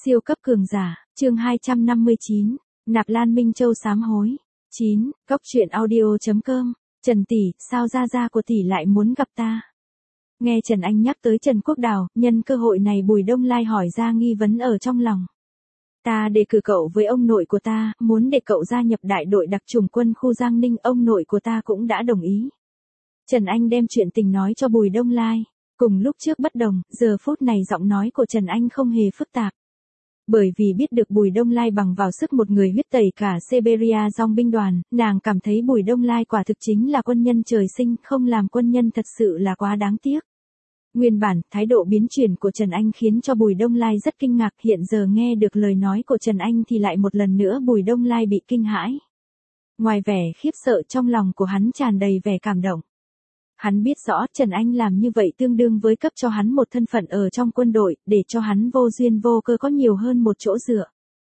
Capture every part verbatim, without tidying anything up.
Siêu cấp cường giả, chương hai trăm năm mươi chín, Nạp Lan Minh Châu sám hối. chín, Cốc truyện audio.com, Trần tỷ, sao gia gia của tỷ lại muốn gặp ta? Nghe Trần Anh nhắc tới Trần Quốc Đào, nhân cơ hội này Bùi Đông Lai hỏi ra nghi vấn ở trong lòng. Ta đề cử cậu với ông nội của ta, muốn để cậu gia nhập đại đội đặc chủng quân khu Giang Ninh, ông nội của ta cũng đã đồng ý. Trần Anh đem chuyện tình nói cho Bùi Đông Lai. Cùng lúc trước bất đồng, giờ phút này giọng nói của Trần Anh không hề phức tạp. Bởi vì biết được Bùi Đông Lai bằng vào sức một người huyết tẩy cả Siberia dòng binh đoàn, nàng cảm thấy Bùi Đông Lai quả thực chính là quân nhân trời sinh, không làm quân nhân thật sự là quá đáng tiếc. Nguyên bản, thái độ biến chuyển của Trần Anh khiến cho Bùi Đông Lai rất kinh ngạc, hiện giờ nghe được lời nói của Trần Anh thì lại một lần nữa Bùi Đông Lai bị kinh hãi. Ngoài vẻ khiếp sợ trong lòng của hắn tràn đầy vẻ cảm động. Hắn biết rõ Trần Anh làm như vậy tương đương với cấp cho hắn một thân phận ở trong quân đội, để cho hắn vô duyên vô cơ có nhiều hơn một chỗ dựa.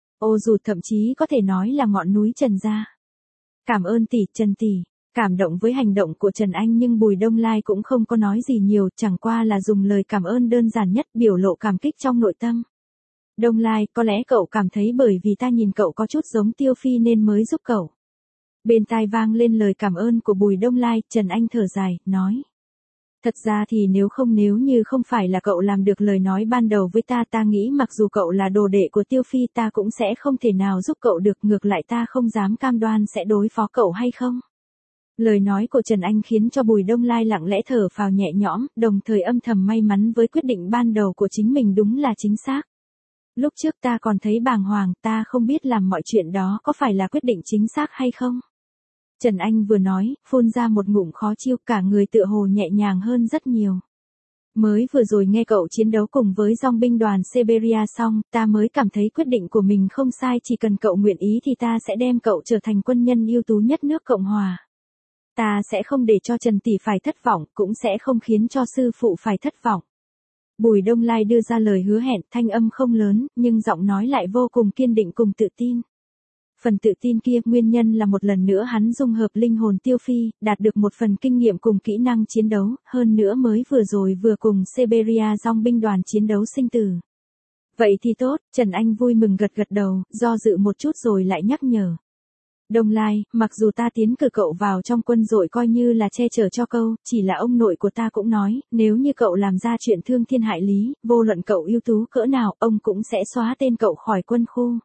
Ô dù thậm chí có thể nói là ngọn núi Trần gia. Cảm ơn tỷ, Trần tỷ. Cảm động với hành động của Trần Anh nhưng Bùi Đông Lai cũng không có nói gì nhiều, chẳng qua là dùng lời cảm ơn đơn giản nhất biểu lộ cảm kích trong nội tâm. Đông Lai, có lẽ cậu cảm thấy bởi vì ta nhìn cậu có chút giống Tiêu Phi nên mới giúp cậu. Bên tai vang lên lời cảm ơn của Bùi Đông Lai, Trần Anh thở dài, nói. Thật ra thì nếu không nếu như không phải là cậu làm được lời nói ban đầu với ta, ta nghĩ mặc dù cậu là đồ đệ của Tiêu Phi ta cũng sẽ không thể nào giúp cậu được, ngược lại ta không dám cam đoan sẽ đối phó cậu hay không. Lời nói của Trần Anh khiến cho Bùi Đông Lai lặng lẽ thở phào nhẹ nhõm, đồng thời âm thầm may mắn với quyết định ban đầu của chính mình đúng là chính xác. Lúc trước ta còn thấy bàng hoàng, ta không biết làm mọi chuyện đó có phải là quyết định chính xác hay không. Trần Anh vừa nói, phun ra một ngụm khó chịu, cả người tựa hồ nhẹ nhàng hơn rất nhiều. Mới vừa rồi nghe cậu chiến đấu cùng với dòng binh đoàn Siberia xong, ta mới cảm thấy quyết định của mình không sai, chỉ cần cậu nguyện ý thì ta sẽ đem cậu trở thành quân nhân ưu tú nhất nước Cộng Hòa. Ta sẽ không để cho Trần tỷ phải thất vọng, cũng sẽ không khiến cho sư phụ phải thất vọng. Bùi Đông Lai đưa ra lời hứa hẹn, thanh âm không lớn, nhưng giọng nói lại vô cùng kiên định cùng tự tin. Phần tự tin kia, nguyên nhân là một lần nữa hắn dung hợp linh hồn Tiêu Phi, đạt được một phần kinh nghiệm cùng kỹ năng chiến đấu, hơn nữa mới vừa rồi vừa cùng Siberia dòng binh đoàn chiến đấu sinh tử. Vậy thì tốt, Trần Anh vui mừng gật gật đầu, do dự một chút rồi lại nhắc nhở. Đông Lai, mặc dù ta tiến cử cậu vào trong quân đội coi như là che chở cho cậu, chỉ là ông nội của ta cũng nói, nếu như cậu làm ra chuyện thương thiên hại lý, vô luận cậu ưu tú cỡ nào, ông cũng sẽ xóa tên cậu khỏi quân khu.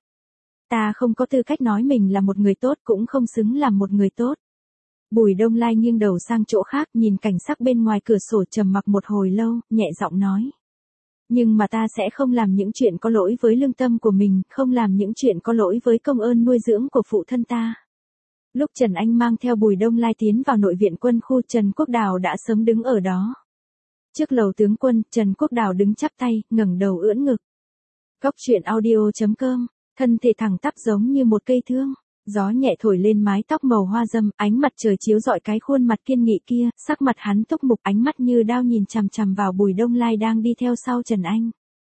Ta không có tư cách nói mình là một người tốt, cũng không xứng làm một người tốt. Bùi Đông Lai nghiêng đầu sang chỗ khác, nhìn cảnh sắc bên ngoài cửa sổ trầm mặc một hồi lâu, nhẹ giọng nói. Nhưng mà ta sẽ không làm những chuyện có lỗi với lương tâm của mình, không làm những chuyện có lỗi với công ơn nuôi dưỡng của phụ thân ta. Lúc Trần Anh mang theo Bùi Đông Lai tiến vào nội viện quân khu, Trần Quốc Đào đã sớm đứng ở đó. Trước lầu tướng quân, Trần Quốc Đào đứng chắp tay, ngẩng đầu ưỡn ngực. Cốc truyện audio.com, thân thể thẳng tắp giống như một cây thương. Gió nhẹ thổi lên mái tóc màu hoa dâm, ánh mặt trời chiếu rọi cái khuôn mặt kiên nghị kia, sắc mặt hắn túc mục, ánh mắt như đao nhìn chằm chằm vào Bùi Đông Lai đang đi theo sau Trần Anh.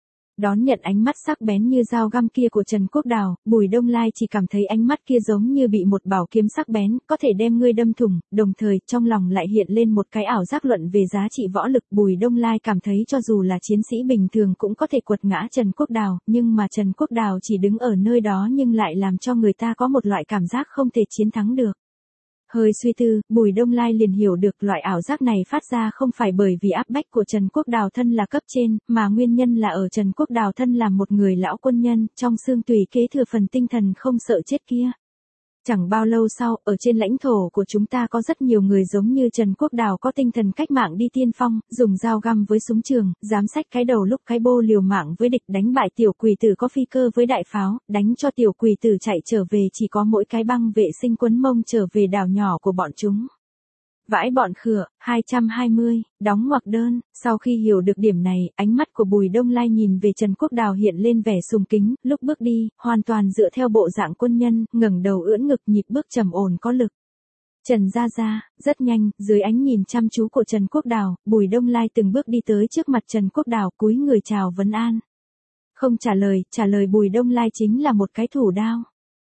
Đón nhận ánh mắt sắc bén như dao găm kia của Trần Quốc Đào, Bùi Đông Lai chỉ cảm thấy ánh mắt kia giống như bị một bảo kiếm sắc bén, có thể đem ngươi đâm thủng, đồng thời trong lòng lại hiện lên một cái ảo giác luận về giá trị võ lực. Bùi Đông Lai cảm thấy cho dù là chiến sĩ bình thường cũng có thể quật ngã Trần Quốc Đào, nhưng mà Trần Quốc Đào chỉ đứng ở nơi đó nhưng lại làm cho người ta có một loại cảm giác không thể chiến thắng được. Hơi suy tư, Bùi Đông Lai liền hiểu được loại ảo giác này phát ra không phải bởi vì áp bách của Trần Quốc Đào thân là cấp trên, mà nguyên nhân là ở Trần Quốc Đào thân là một người lão quân nhân, trong xương tùy kế thừa phần tinh thần không sợ chết kia. Chẳng bao lâu sau, ở trên lãnh thổ của chúng ta có rất nhiều người giống như Trần Quốc Đào có tinh thần cách mạng đi tiên phong, dùng dao găm với súng trường, dám xách cái đầu lúc cái bô liều mạng với địch, đánh bại tiểu quỷ tử có phi cơ với đại pháo, đánh cho tiểu quỷ tử chạy trở về chỉ có mỗi cái băng vệ sinh quấn mông trở về đảo nhỏ của bọn chúng. Vãi bọn khựa, hai trăm hai mươi, đóng ngoặc đơn. Sau khi hiểu được điểm này, ánh mắt của Bùi Đông Lai nhìn về Trần Quốc Đào hiện lên vẻ sùng kính, lúc bước đi, hoàn toàn dựa theo bộ dạng quân nhân, ngẩng đầu ưỡn ngực, nhịp bước trầm ổn có lực. Trần gia gia, rất nhanh, dưới ánh nhìn chăm chú của Trần Quốc Đào, Bùi Đông Lai từng bước đi tới trước mặt Trần Quốc Đào, cúi người chào vấn an. Không trả lời, trả lời Bùi Đông Lai chính là một cái thủ đao.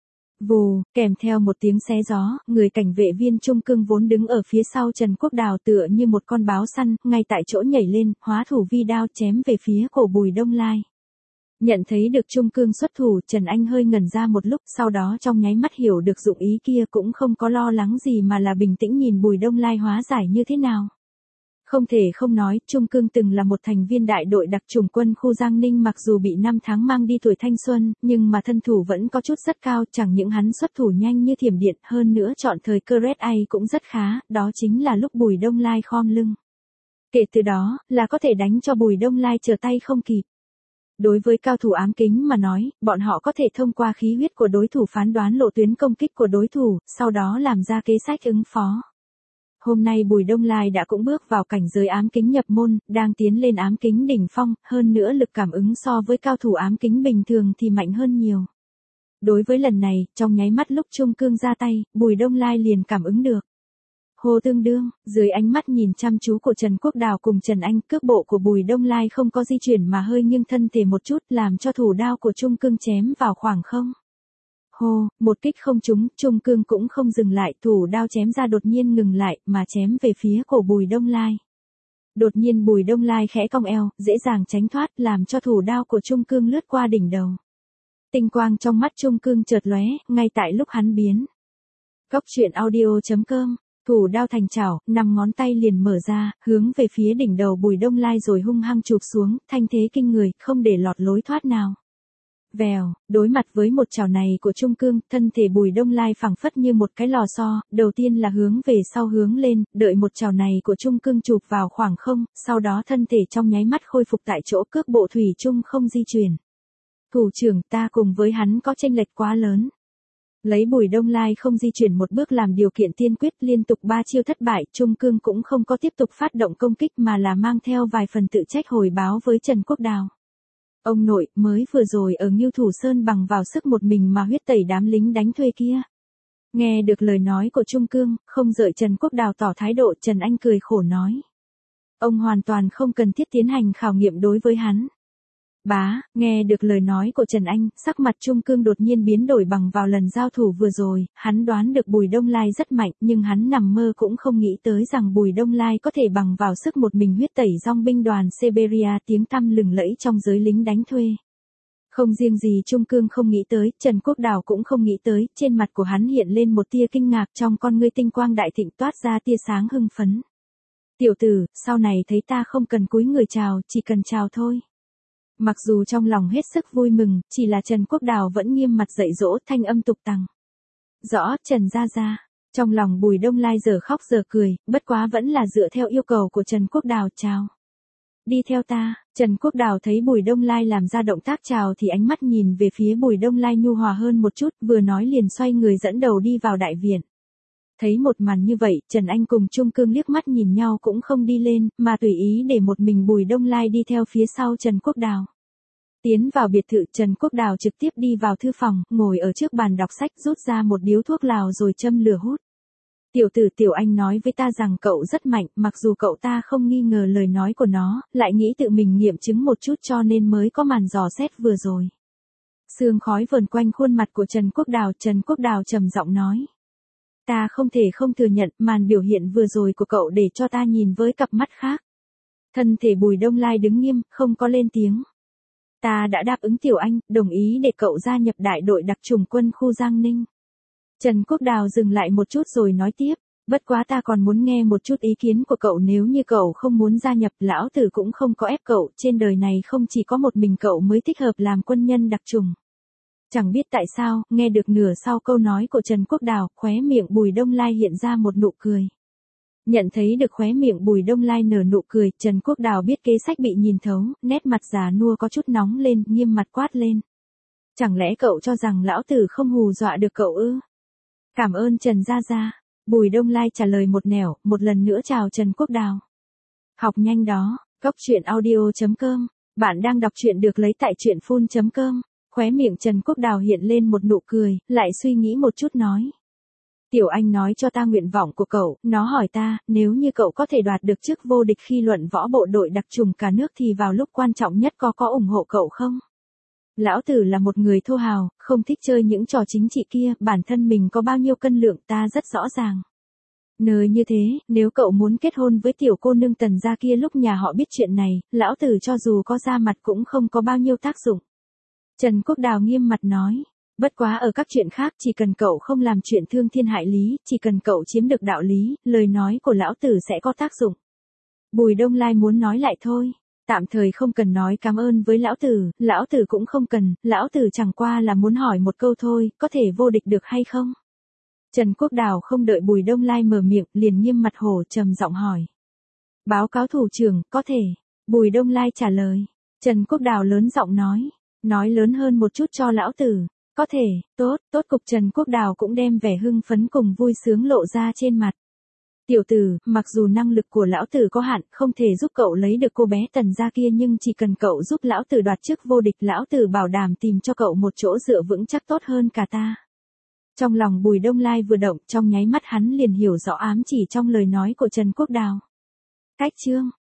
Vù, kèm theo một tiếng xé gió, người cảnh vệ viên trung cương vốn đứng ở phía sau Trần Quốc Đào tựa như một con báo săn, ngay tại chỗ nhảy lên, hóa thủ vi đao chém về phía cổ Bùi Đông Lai. Nhận thấy được Trung Cương xuất thủ, Trần Anh hơi ngẩn ra một lúc, sau đó trong nháy mắt hiểu được dụng ý kia, cũng không có lo lắng gì mà là bình tĩnh nhìn Bùi Đông Lai hóa giải như thế nào. Không thể không nói, Trung Cương từng là một thành viên đại đội đặc chủng quân khu Giang Ninh, mặc dù bị năm tháng mang đi tuổi thanh xuân, nhưng mà thân thủ vẫn có chút rất cao, chẳng những hắn xuất thủ nhanh như thiểm điện, hơn nữa chọn thời cơ red eye cũng rất khá, đó chính là lúc Bùi Đông Lai khom lưng. Kể từ đó, là có thể đánh cho Bùi Đông Lai trở tay không kịp. Đối với cao thủ ám kính mà nói, bọn họ có thể thông qua khí huyết của đối thủ phán đoán lộ tuyến công kích của đối thủ, sau đó làm ra kế sách ứng phó. Hôm nay Bùi Đông Lai đã cũng bước vào cảnh giới ám kính nhập môn, đang tiến lên ám kính đỉnh phong, hơn nữa lực cảm ứng so với cao thủ ám kính bình thường thì mạnh hơn nhiều. Đối với lần này, trong nháy mắt lúc Trung Cương ra tay, Bùi Đông Lai liền cảm ứng được. Hồ tương đương, dưới ánh mắt nhìn chăm chú của Trần Quốc Đào cùng Trần Anh, cước bộ của Bùi Đông Lai không có di chuyển mà hơi nghiêng thân thể một chút, làm cho thủ đao của Trung Cương chém vào khoảng không. Hô, một kích không trúng, Trung Cương cũng không dừng lại, thủ đao chém ra đột nhiên ngừng lại, mà chém về phía cổ Bùi Đông Lai. Đột nhiên Bùi Đông Lai khẽ cong eo, dễ dàng tránh thoát, làm cho thủ đao của Trung Cương lướt qua đỉnh đầu. Tinh quang trong mắt Trung Cương chợt lóe, ngay tại lúc hắn biến. Cốc truyện audio chấm com, thủ đao thành chảo, năm ngón tay liền mở ra, hướng về phía đỉnh đầu Bùi Đông Lai rồi hung hăng chụp xuống, thanh thế kinh người, không để lọt lối thoát nào. Vèo, đối mặt với một chảo này của Trung Cương, thân thể Bùi Đông Lai phẳng phất như một cái lò xo, đầu tiên là hướng về sau hướng lên, đợi một chảo này của Trung Cương chụp vào khoảng không, sau đó thân thể trong nháy mắt khôi phục tại chỗ, cước bộ thủy chung không di chuyển. Thủ trưởng, ta cùng với hắn có chênh lệch quá lớn. Lấy Bùi Đông Lai không di chuyển một bước làm điều kiện tiên quyết, liên tục ba chiêu thất bại, Trung Cương cũng không có tiếp tục phát động công kích mà là mang theo vài phần tự trách hồi báo với Trần Quốc Đào. Ông nội, mới vừa rồi ở Ngưu Thủ Sơn bằng vào sức một mình mà huyết tẩy đám lính đánh thuê kia. Nghe được lời nói của Trung Cương, không đợi Trần Quốc Đào tỏ thái độ, Trần Anh cười khổ nói. Ông hoàn toàn không cần thiết tiến hành khảo nghiệm đối với hắn. Bá, nghe được lời nói của Trần Anh, sắc mặt Trung Cương đột nhiên biến đổi bằng vào lần giao thủ vừa rồi, hắn đoán được Bùi Đông Lai rất mạnh, nhưng hắn nằm mơ cũng không nghĩ tới rằng Bùi Đông Lai có thể bằng vào sức một mình huyết tẩy dòng binh đoàn Siberia tiếng tăm lừng lẫy trong giới lính đánh thuê. Không riêng gì Trung Cương không nghĩ tới, Trần Quốc Đào cũng không nghĩ tới, trên mặt của hắn hiện lên một tia kinh ngạc, trong con ngươi tinh quang đại thịnh toát ra tia sáng hưng phấn. Tiểu tử, sau này thấy ta không cần cúi người chào, chỉ cần chào thôi. Mặc dù trong lòng hết sức vui mừng, chỉ là Trần Quốc Đào vẫn nghiêm mặt dạy dỗ, thanh âm tục tằng. Rõ, Trần gia gia. Trong lòng Bùi Đông Lai giờ khóc giờ cười, bất quá vẫn là dựa theo yêu cầu của Trần Quốc Đào, chào. Đi theo ta. Trần Quốc Đào thấy Bùi Đông Lai làm ra động tác chào thì ánh mắt nhìn về phía Bùi Đông Lai nhu hòa hơn một chút, vừa nói liền xoay người dẫn đầu đi vào đại viện. Thấy một màn như vậy, Trần Anh cùng Trung Cương liếc mắt nhìn nhau cũng không đi lên, mà tùy ý để một mình Bùi Đông Lai đi theo phía sau Trần Quốc Đào. Tiến vào biệt thự, Trần Quốc Đào trực tiếp đi vào thư phòng, ngồi ở trước bàn đọc sách, rút ra một điếu thuốc lào rồi châm lửa hút. Tiểu tử Tiểu Anh nói với ta rằng cậu rất mạnh, mặc dù cậu ta không nghi ngờ lời nói của nó, lại nghĩ tự mình nghiệm chứng một chút cho nên mới có màn dò xét vừa rồi. Sương khói vờn quanh khuôn mặt của Trần Quốc Đào, Trần Quốc Đào trầm giọng nói. Ta không thể không thừa nhận, màn biểu hiện vừa rồi của cậu để cho ta nhìn với cặp mắt khác. Thân thể Bùi Đông Lai đứng nghiêm, không có lên tiếng. Ta đã đáp ứng Tiểu Anh, đồng ý để cậu gia nhập đại đội đặc chủng quân khu Giang Ninh. Trần Quốc Đào dừng lại một chút rồi nói tiếp, bất quá ta còn muốn nghe một chút ý kiến của cậu, nếu như cậu không muốn gia nhập, lão tử cũng không có ép cậu, trên đời này không chỉ có một mình cậu mới thích hợp làm quân nhân đặc chủng. Chẳng biết tại sao, nghe được nửa sau câu nói của Trần Quốc Đào, khóe miệng Bùi Đông Lai hiện ra một nụ cười. Nhận thấy được khóe miệng Bùi Đông Lai nở nụ cười, Trần Quốc Đào biết kế sách bị nhìn thấu, nét mặt già nua có chút nóng lên, nghiêm mặt quát lên. Chẳng lẽ cậu cho rằng lão tử không hù dọa được cậu ư? Cảm ơn Trần gia gia. Bùi Đông Lai trả lời một nẻo, một lần nữa chào Trần Quốc Đào. Học nhanh đó, cốc truyện audio chấm com, bạn đang đọc truyện được lấy tại truyện phun chấm com. Khóe miệng Trần Quốc Đào hiện lên một nụ cười, lại suy nghĩ một chút nói. Tiểu Anh nói cho ta nguyện vọng của cậu, nó hỏi ta, nếu như cậu có thể đoạt được chức vô địch khi luận võ bộ đội đặc chủng cả nước thì vào lúc quan trọng nhất có có ủng hộ cậu không? Lão tử là một người thô hào, không thích chơi những trò chính trị kia, bản thân mình có bao nhiêu cân lượng ta rất rõ ràng. Nơi như thế, nếu cậu muốn kết hôn với tiểu cô nương Tần gia kia lúc nhà họ biết chuyện này, lão tử cho dù có ra mặt cũng không có bao nhiêu tác dụng. Trần Quốc Đào nghiêm mặt nói. Bất quá ở các chuyện khác chỉ cần cậu không làm chuyện thương thiên hại lý, chỉ cần cậu chiếm được đạo lý, lời nói của lão tử sẽ có tác dụng. Bùi Đông Lai muốn nói lại thôi. Tạm thời không cần nói cảm ơn với lão tử, lão tử cũng không cần, lão tử chẳng qua là muốn hỏi một câu thôi, có thể vô địch được hay không? Trần Quốc Đào không đợi Bùi Đông Lai mở miệng, liền nghiêm mặt hổ trầm giọng hỏi. Báo cáo thủ trưởng, có thể. Bùi Đông Lai trả lời. Trần Quốc Đào lớn giọng nói. Nói lớn hơn một chút cho lão tử. Có thể, tốt, tốt. Cục Trần Quốc Đào cũng đem vẻ hưng phấn cùng vui sướng lộ ra trên mặt. Tiểu tử, mặc dù năng lực của lão tử có hạn, không thể giúp cậu lấy được cô bé Tần gia kia, nhưng chỉ cần cậu giúp lão tử đoạt chức vô địch, lão tử bảo đảm tìm cho cậu một chỗ dựa vững chắc tốt hơn cả ta. Trong lòng Bùi Đông Lai vừa động, trong nháy mắt hắn liền hiểu rõ ám chỉ trong lời nói của Trần Quốc Đào. Cách chương